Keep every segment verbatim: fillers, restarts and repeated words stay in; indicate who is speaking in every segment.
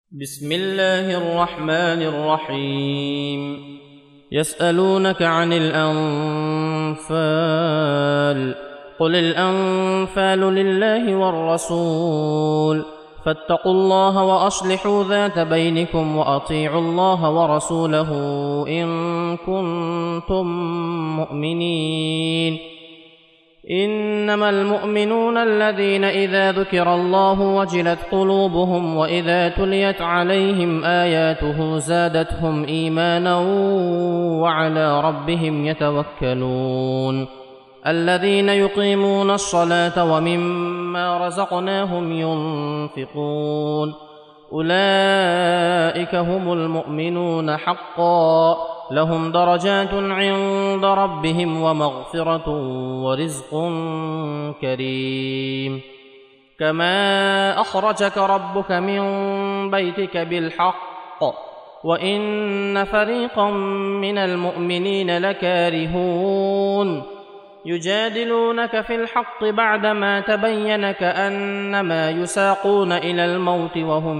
Speaker 1: بسم الله الرحمن الرحيم. يسألونك عن الأنفال، قل الأنفال لله والرسول، فاتقوا الله وأصلحوا ذات بينكم وأطيعوا الله ورسوله إن كنتم مؤمنين. إنما المؤمنون الذين إذا ذكر الله وجلت قلوبهم وإذا تليت عليهم آياته زادتهم إيمانا وعلى ربهم يتوكلون. الذين يقيمون الصلاة ومما رزقناهم ينفقون، أولئك هم المؤمنون حقا، لهم درجات عند ربهم ومغفرة ورزق كريم. كما أخرجك ربك من بيتك بالحق وإن فريقا من المؤمنين لكارهون، يجادلونك في الحق بعدما تبين كأنما يساقون إلى الموت وهم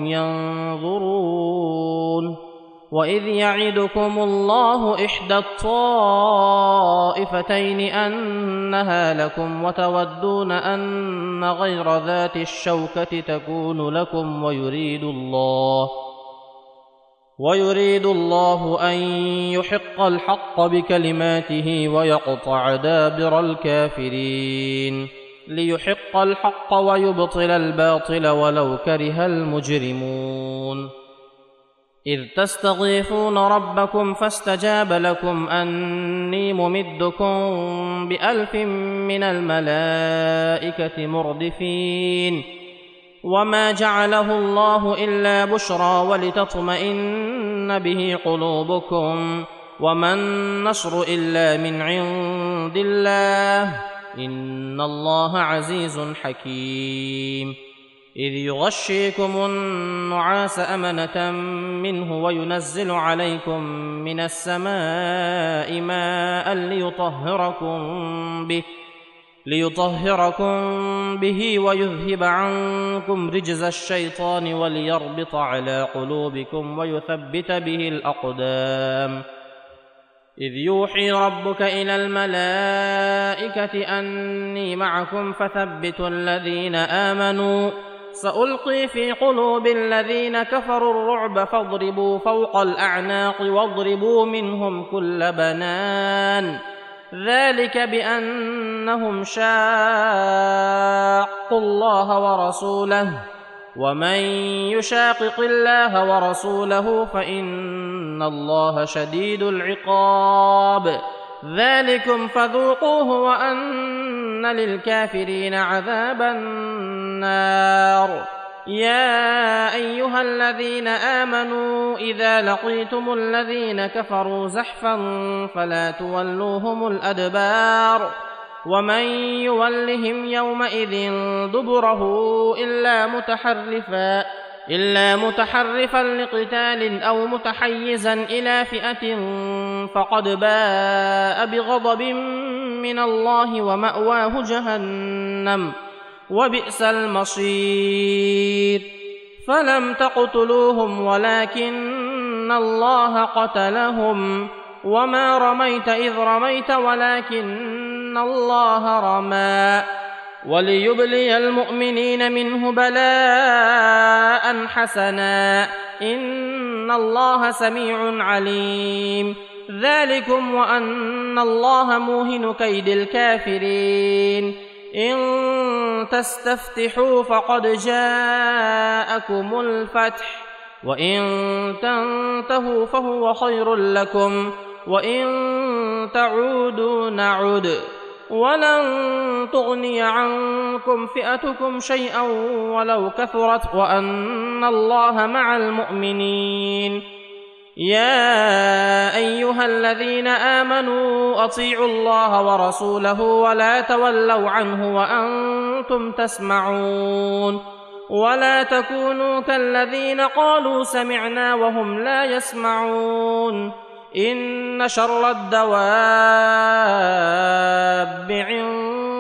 Speaker 1: ينظرون. وإذ يعدكم الله إحدى الطائفتين أنها لكم وتودون أن غير ذات الشوكة تكون لكم ويريد الله ويريد الله أن يحق الحق بكلماته ويقطع دابر الكافرين، ليحق الحق ويبطل الباطل ولو كره المجرمون. إذ تستغيثون ربكم فاستجاب لكم أني ممدكم بألف من الملائكة مردفين، وما جعله الله إلا بشرى ولتطمئن به قلوبكم، وما النصر إلا من عند الله، إن الله عزيز حكيم. إذ يغشيكم النعاس أمنة منه وينزل عليكم من السماء ماء ليطهركم به ليطهركم به ويذهب عنكم رجز الشيطان وليربط على قلوبكم ويثبت به الأقدام. إذ يوحي ربك إلى الملائكة أني معكم فثبتوا الذين آمنوا، سألقي في قلوب الذين كفروا الرعب فاضربوا فوق الأعناق واضربوا منهم كل بنان، ذلك بأنهم شاقوا الله ورسوله، ومن يشاقق الله ورسوله فإن الله شديد العقاب. ذلكم فذوقوه وأن للكافرين عذاب النار. يا أيها الذين آمنوا إذا لقيتم الذين كفروا زحفا فلا تولوهم الأدبار، ومن يولهم يومئذ دبره إلا متحرفا إلا متحرفا لقتال أو متحيزا إلى فئة فقد باء بغضب من الله ومأواه جهنم وبئس المصير. فلم تقتلوهم ولكن الله قتلهم، وما رميت إذ رميت ولكن الله رمى، وليبلي المؤمنين منه بلاء حسنا، إن الله سميع عليم. ذلكم وأن الله موهن كيد الكافرين. إن تستفتحوا فقد جاءكم الفتح، وإن تنتهوا فهو خير لكم، وإن تعودوا نعد، ولن تغني عنكم فئتكم شيئا ولو كثرت، وأن الله مع المؤمنين. يا أيها الذين آمنوا أطيعوا الله ورسوله ولا تولوا عنه وأنتم تسمعون، ولا تكونوا كالذين قالوا سمعنا وهم لا يسمعون. إن شر الدواب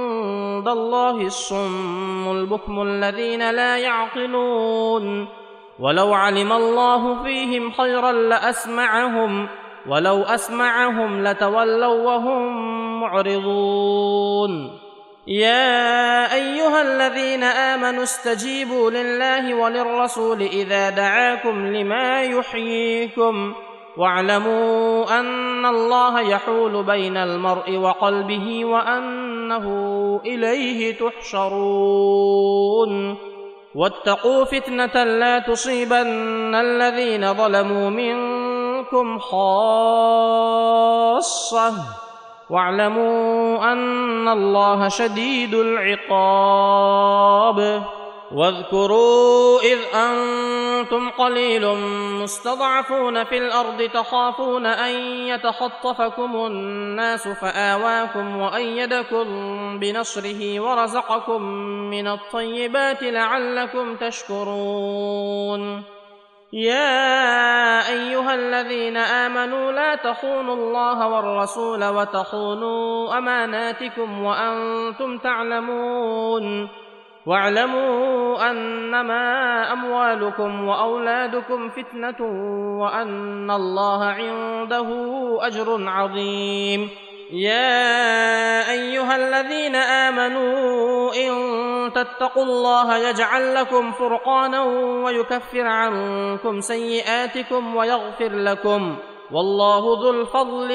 Speaker 1: عند الله الصم البكم الذين لا يعقلون. ولو علم الله فيهم خيرا لأسمعهم ولو أسمعهم لتولوا وهم معرضون يا أيها الذين آمنوا استجيبوا لله وللرسول إذا دعاكم لما يحييكم واعلموا أن الله يحول بين المرء وقلبه وأنه إليه تحشرون واتقوا فتنة لا تصيبن الذين ظلموا منكم خاصة واعلموا أن الله شديد العقاب واذكروا إذ أنتم قليل مستضعفون في الأرض تخافون أن يتخطفكم الناس فآواكم وأيدكم بنصره ورزقكم من الطيبات لعلكم تشكرون يا أيها الذين آمنوا لا تخونوا الله والرسول وتخونوا أماناتكم وأنتم تعلمون واعلموا أنما أموالكم وأولادكم فتنة وأن الله عنده أجر عظيم يا أيها الذين آمنوا إن تتقوا الله يجعل لكم فرقانا ويكفر عنكم سيئاتكم ويغفر لكم والله ذو الفضل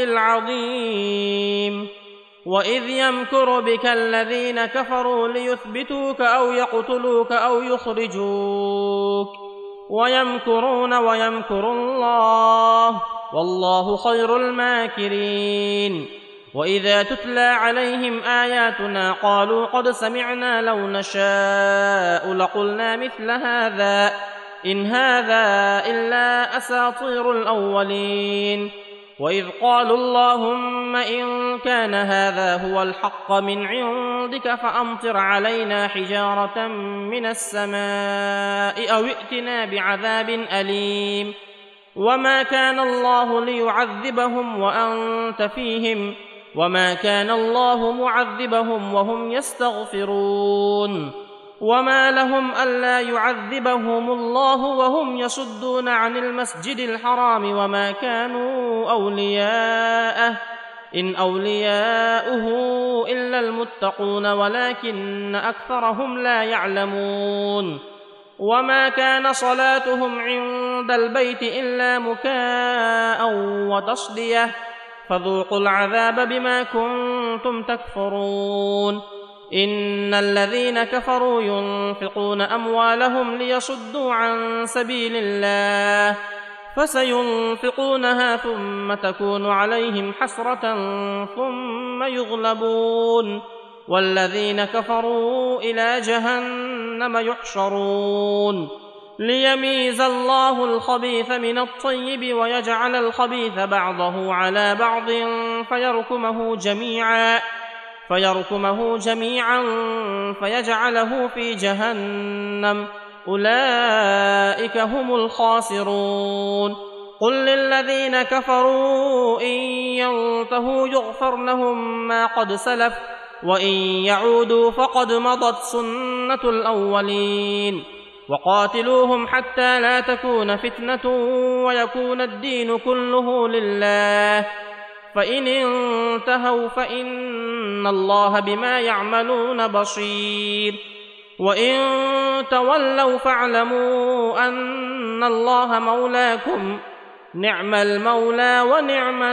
Speaker 1: العظيم وإذ يمكر بك الذين كفروا ليثبتوك أو يقتلوك أو يخرجوك ويمكرون ويمكر الله والله خير الماكرين وإذا تتلى عليهم آياتنا قالوا قد سمعنا لو نشاء لقلنا مثل هذا إن هذا إلا أساطير الأولين وإذ قالوا اللهم إن كان هذا هو الحق من عندك فأمطر علينا حجارة من السماء أو ائتنا بعذاب أليم وما كان الله ليعذبهم وأنت فيهم وما كان الله معذبهم وهم يستغفرون وما لهم ألا يعذبهم الله وهم يصدون عن المسجد الحرام وما كانوا أولياءه إن أولياؤه إلا المتقون ولكن أكثرهم لا يعلمون وما كان صلاتهم عند البيت إلا مكاء وتصدية فذوقوا العذاب بما كنتم تكفرون إن الذين كفروا ينفقون أموالهم ليصدوا عن سبيل الله فسينفقونها ثم تكون عليهم حسرة ثم يغلبون والذين كفروا إلى جهنم يحشرون ليميز الله الخبيث من الطيب ويجعل الخبيث بعضه على بعض فيركمه جميعا فيركمه جميعا فيجعله في جهنم أولئك هم الخاسرون قل للذين كفروا إن ينتهوا يغفر لهم ما قد سلف وإن يعودوا فقد مضت سنة الأولين وقاتلوهم حتى لا تكون فتنة ويكون الدين كله لله فإن انتهوا فإن الله بما يعملون بصير وإن تولوا فاعلموا أن الله مولاكم نعم المولى ونعم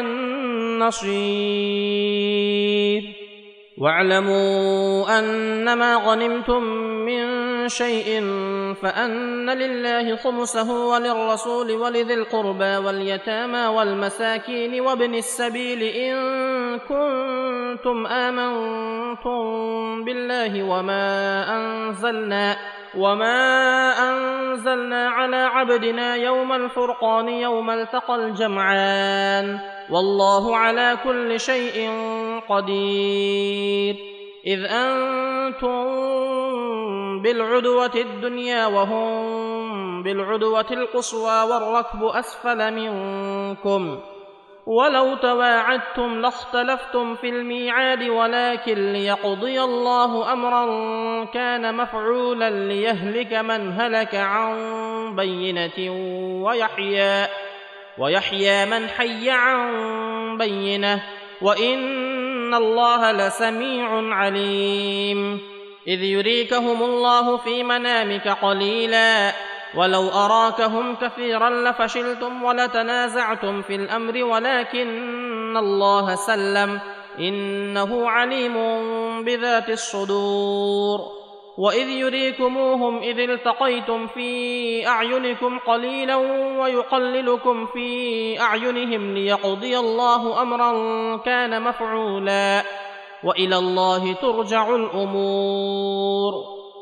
Speaker 1: النصير واعلموا أنما غنمتم من شيء فأن لله خمسه وللرسول ولذي القربى واليتامى والمساكين وابن السبيل إن كنتم آمنتم بالله وما أنزلنا وما أنزلنا على عبدنا يوم الفرقان يوم التقى الجمعان والله على كل شيء قدير إذ أنتم بالعدوة الدنيا وهم بالعدوة القصوى والركب أسفل منكم ولو تواعدتم لاختلفتم في الميعاد ولكن ليقضي الله أمرا كان مفعولا ليهلك من هلك عن بينة ويحيى, ويحيى من حي عن بينة وإن الله لسميع عليم. إذ يريكهم الله في منامك قليلا ولو أراكهم كثيرا لفشلتم ولتنازعتم في الأمر ولكن الله سلم إنه عليم بذات الصدور. وإذ يريكموهم إذ التقيتم في أعينكم قليلا ويقللكم في أعينهم ليقضي الله أمرا كان مفعولا وإلى الله ترجع الأمور.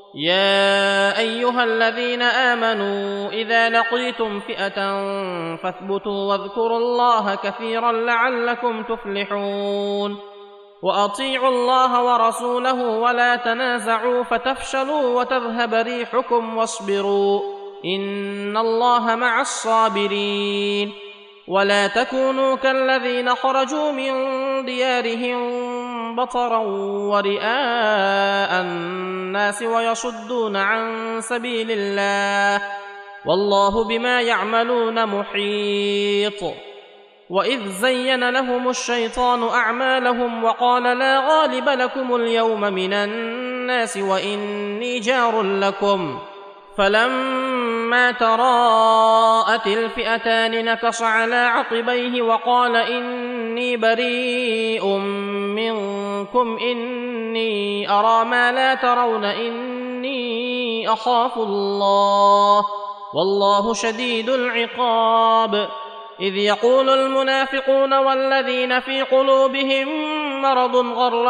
Speaker 1: يا أيها الذين آمنوا إذا لقيتم فئة فاثبتوا واذكروا الله كثيرا لعلكم تفلحون. وأطيعوا الله ورسوله ولا تنازعوا فتفشلوا وتذهب ريحكم واصبروا إن الله مع الصابرين. ولا تكونوا كالذين خرجوا من ديارهم بطرا ورئاء الناس ويصدون عن سبيل الله والله بما يعملون محيط. وإذ زين لهم الشيطان أعمالهم وقال لا غالب لكم اليوم من الناس وإني جار لكم فلما تراءت الفئتان نكص على عقبيه وقال إني بريء منكم إني أرى ما لا ترون إني أخاف الله والله شديد العقاب. إذ يقول المنافقون والذين في قلوبهم مرض غر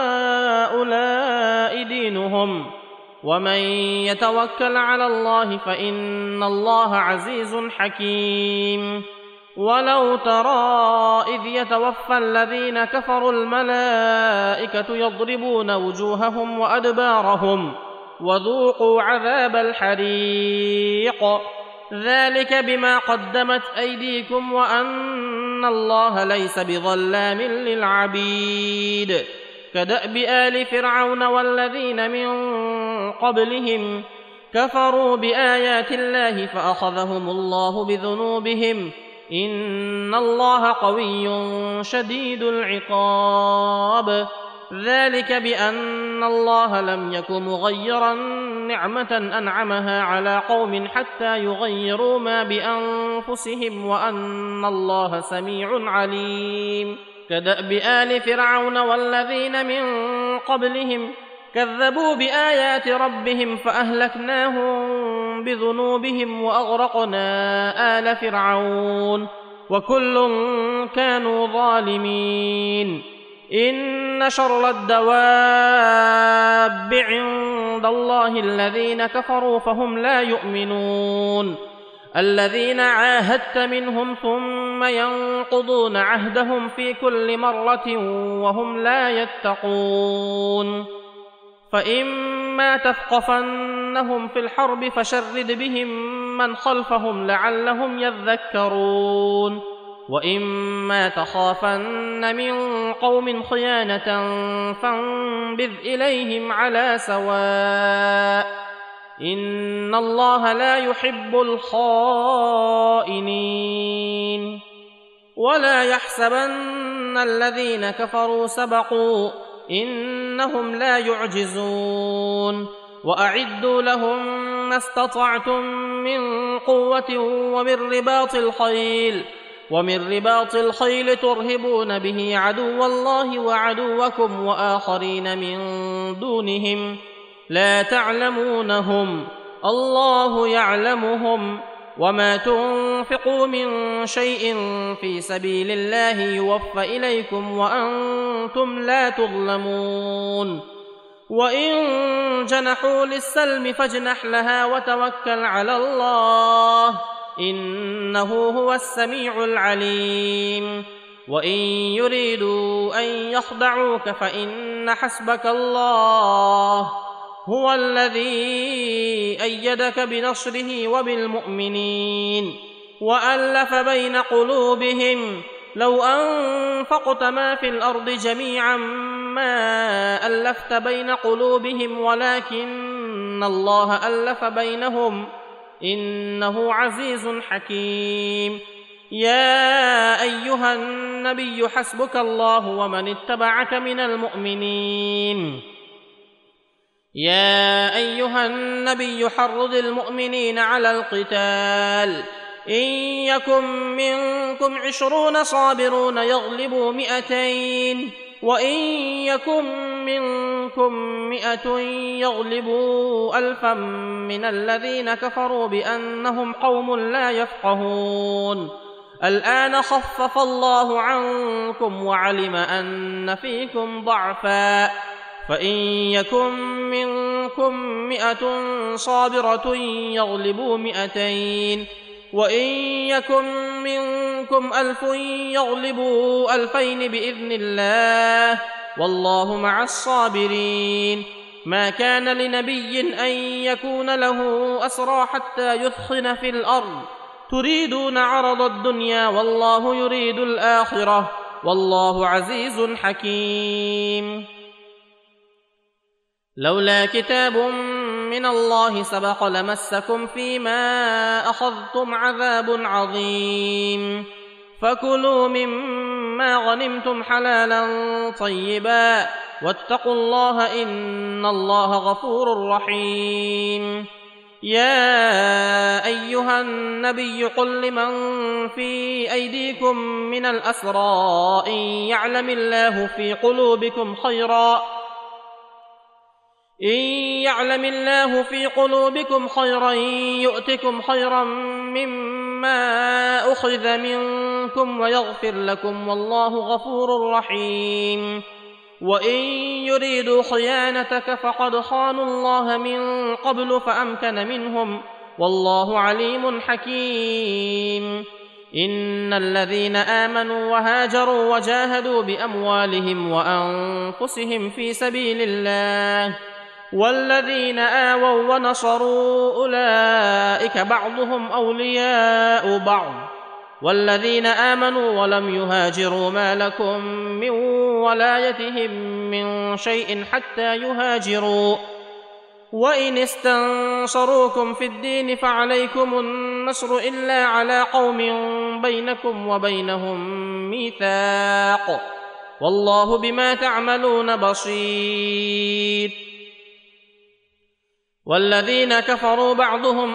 Speaker 1: هؤلاء دينهم ومن يتوكل على الله فإن الله عزيز حكيم. ولو ترى إذ يتوفى الذين كفروا الملائكة يضربون وجوههم وأدبارهم وذوقوا عذاب الحريق ذلك بما قدمت أيديكم وأن الله ليس بظلام للعبيد. كدأب آل فرعون والذين من قبلهم كفروا بآيات الله فأخذهم الله بذنوبهم إن الله قوي شديد العقاب. ذلك بأن الله لم يك مغيرا نعمة أنعمها على قوم حتى يغيروا ما بأنفسهم وأن الله سميع عليم. كدأب آل فرعون والذين من قبلهم كذبوا بآيات ربهم فأهلكناهم بذنوبهم وأغرقنا آل فرعون وكل كانوا ظالمين. إن شر الدواب عند الله الذين كفروا فهم لا يؤمنون الذين عاهدت منهم ثم ينقضون عهدهم في كل مرة وهم لا يتقون. فإما تثقفنهم في الحرب فشرد بهم من خلفهم لعلهم يذكرون. وإما تخافن من قوم خيانة فانبذ إليهم على سواء إن الله لا يحب الخائنين. ولا يحسبن الذين كفروا سبقوا إنهم لا يعجزون. وأعدوا لهم ما استطعتم من قوة ومن رباط الخيل ومن رباط الخيل ترهبون به عدو الله وعدوكم وآخرين من دونهم لا تعلمونهم الله يعلمهم. وما تنفقوا من شيء في سبيل الله يوفى إليكم وأنتم لا تظلمون. وإن جنحوا للسلم فاجنح لها وتوكل على الله إنه هو السميع العليم. وإن يريدوا أن يخدعوك فإن حسبك الله هو الذي أيدك بنصره وبالمؤمنين وألف بين قلوبهم لو أنفقت ما في الأرض جميعا ما ألفت بين قلوبهم ولكن الله ألف بينهم إنه عزيز حكيم. يا أيها النبي حسبك الله ومن اتبعك من المؤمنين يا أيها النبي حرض المؤمنين على القتال إن يكن منكم عشرون صابرون يغلبوا مئتين وإن يكن منكم مئة يغلبوا ألفا من الذين كفروا بأنهم قوم لا يفقهون. الآن خفف الله عنكم وعلم أن فيكم ضعفا فإن يكن منكم مئة صابرة يغلبوا مئتين وإن يكن منكم ألف يغلبوا ألفين بإذن الله والله مع الصابرين. ما كان لنبي أن يكون له أسرى حتى يثخن في الأرض تريدون عرض الدنيا والله يريد الآخرة والله عزيز حكيم. لولا كتاب من الله سبق لمسكم فيما أخذتم عذاب عظيم فكلوا مما غنمتم حلالا طيبا واتقوا الله إن الله غفور رحيم. يا أيها النبي قل لمن في أيديكم من الأسرى إن يعلم الله في قلوبكم خيرا إن يعلم الله في قلوبكم خيرا يؤتكم خيرا مما أخذ منكم ويغفر لكم والله غفور رحيم. وإن يريدوا خيانتك فقد خانوا الله من قبل فأمكن منهم والله عليم حكيم. إن الذين آمنوا وهاجروا وجاهدوا بأموالهم وأنفسهم في سبيل الله والذين آووا ونصروا أولئك بعضهم أولياء بعض والذين آمنوا ولم يهاجروا ما لكم من ولايتهم من شيء حتى يهاجروا وإن استنصروكم في الدين فعليكم النصر إلا على قوم بينكم وبينهم ميثاق والله بما تعملون بصير. والذين كفروا بعضهم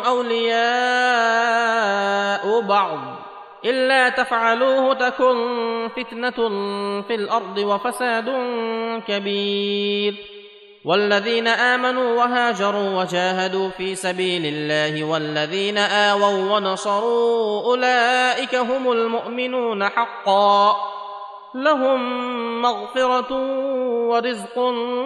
Speaker 1: أولياء بعض إلا تفعلوه تكن فتنة في الأرض وفساد كبير. والذين آمنوا وهاجروا وجاهدوا في سبيل الله والذين آووا ونصروا أولئك هم المؤمنون حقا لهم مغفرة ورزق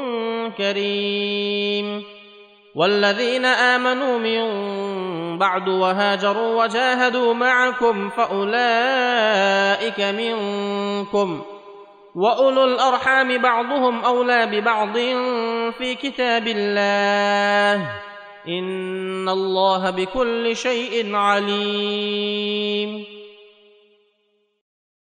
Speaker 1: كريم. والذين آمنوا من بعد وهاجروا وجاهدوا معكم فأولئك منكم وأولو الأرحام بعضهم أولى ببعض في كتاب الله إن الله بكل شيء عليم.